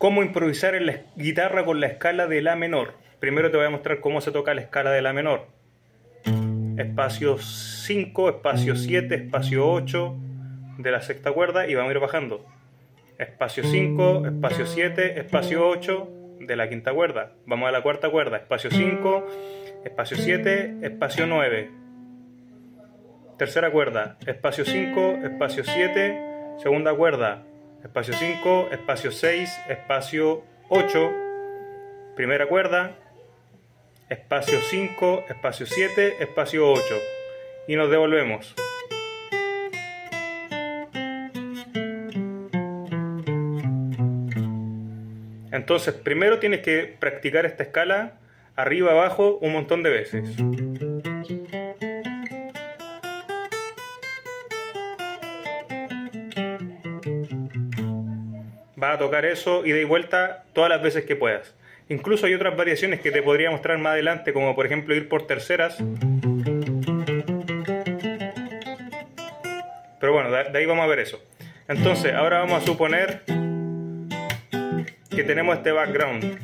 cómo improvisar en la guitarra con la escala de La menor. Primero te voy a mostrar cómo se toca la escala de La menor. Espacio 5, espacio 7, espacio 8 de la sexta cuerda y vamos a ir bajando. Espacio 5, espacio 7, espacio 8 de la quinta cuerda. Vamos a la cuarta cuerda. Espacio 5, espacio 7, espacio 9. Tercera cuerda. Espacio 5, espacio 7, segunda cuerda. Espacio 5, espacio 6, espacio 8. Primera cuerda. Espacio 5, espacio 7, espacio 8. Y nos devolvemos. Entonces, primero tienes que practicar esta escala arriba, abajo, un montón de veces. Vas a tocar eso ida y vuelta todas las veces que puedas. Incluso hay otras variaciones que te podría mostrar más adelante, como por ejemplo ir por terceras. Pero bueno, de ahí vamos a ver eso. Entonces, ahora vamos a suponer que tenemos este background.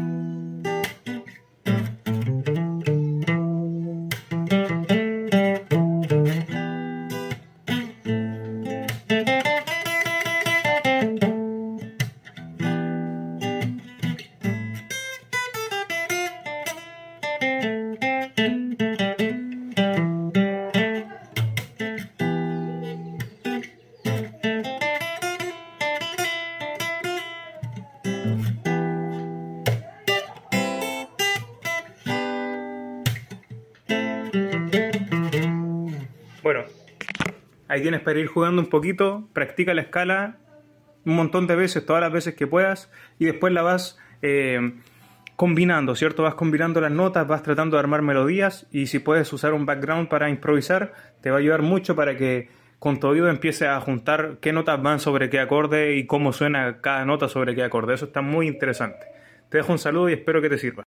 Bueno, ahí tienes para ir jugando un poquito, practica la escala un montón de veces, todas las veces que puedas, y después la vas combinando, ¿cierto? Vas combinando las notas, vas tratando de armar melodías, y si puedes usar un background para improvisar, te va a ayudar mucho para que con tu oído empieces a juntar qué notas van sobre qué acorde y cómo suena cada nota sobre qué acorde. Eso está muy interesante. Te dejo un saludo y espero que te sirva.